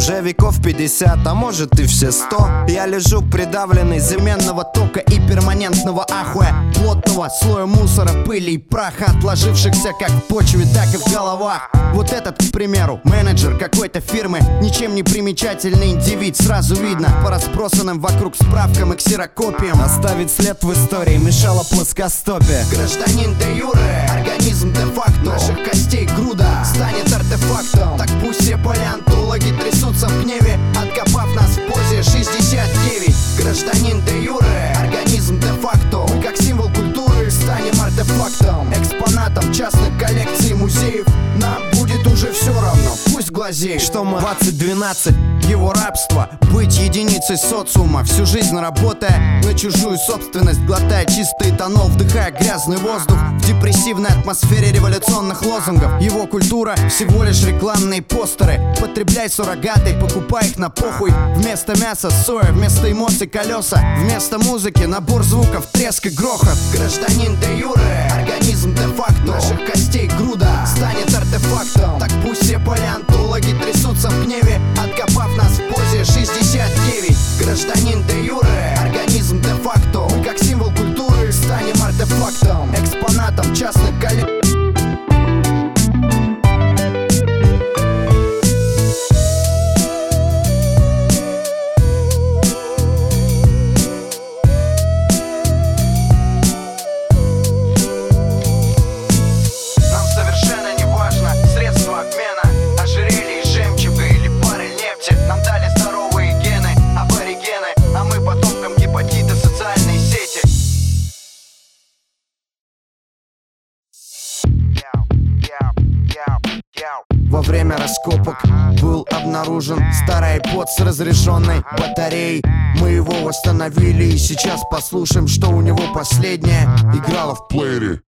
Уже веков 50, а может и все 100. Я лежу придавленный современного тока и перманентного ахуя, плотного слоя мусора, пыли и праха, отложившихся как в почве, так и в головах. Вот этот, к примеру, менеджер какой-то фирмы, ничем не примечательный индивид, сразу видно по разбросанным вокруг справкам и ксерокопиям. Оставить след в истории мешало плоскостопие. Гражданин де юре, организм де-факто, наших костей груда станет артефактом. Так пусть все палеонтологи трясутся в гневе, откопав нас в позе 69. Гражданин де юре, организм де-факто, мы как символ культуры станем артефактом, экспонатом частных коллекций музеев. Нам будет уже все равно, пусть глазеет, что мы 2012, его рабство, быть единицей социума, всю жизнь работая на чужую собственность, глотая чистый этанол, вдыхая грязный воздух в депрессивной атмосфере революционных лозунгов. Его культура всего лишь рекламные постеры. Потребляй суррогаты, покупай их на похуй. Вместо мяса соя, вместо эмоций колеса, вместо музыки набор звуков, треск и грохот. Гражданин де юре, организм де-факто, наших костей груда станет артефактом. Так пусть все палеонтологи трясутся в гневе, откопав нас в позе 69. Гражданин де юре, организм де-факто, мы как символ культуры станем артефактом, экспонатом частных коллекций. Во время раскопок был обнаружен старый iPod с разряженной батареей. Мы его восстановили и сейчас послушаем, что у него последнее играло в плеере.